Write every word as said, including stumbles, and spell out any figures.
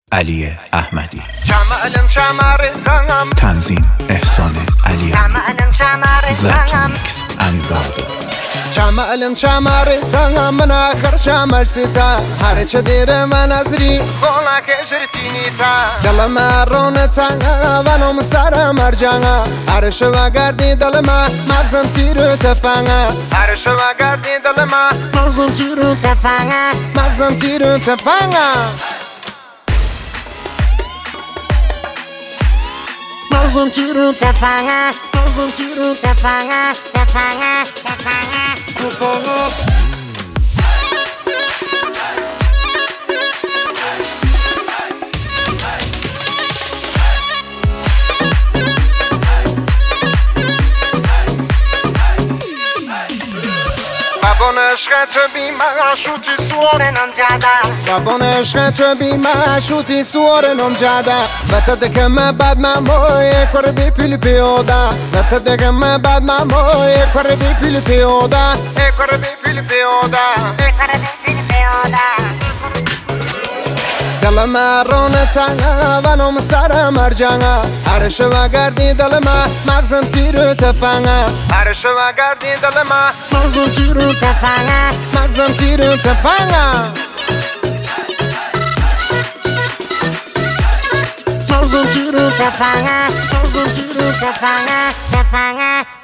علی احمدی. تنظیم احسان علی. ضبط میکس انگارد. شمالم شمارتها من آخر شمال ستا هر چه دیر من ازری خلا کشرتینی تا دل ما رونتا و نم سر مرجانا هر شوا گردی دل ما مغزم تیرو تفانا هر شوا گردی دل ما مغزم تیرو تفانا مغزم تیرو تفانا مغزم تیرو تفانا مغزم تیرو تفانا تفانا تفانا بابا عشق تو بی معشوقی سوار نمجاده بابا عشق تو بی معشوقی سوار نمجاده بتا دکم بعد ماموی کر بی پیل پیودا بتا دکم بعد ماموی کر بی پیل پیودا کر بی پیل پیودا کر بی پیل پیودا دل ما رونتا و نم سر مرجانا هر شوا گردی دل ما مغزم تیرو تفانا هر شوا گردی دل ما مغزم تیرو تفانا مغزم تیرو تفانا مغزم تیرو تفانا مغزم تیرو تفانا تفانا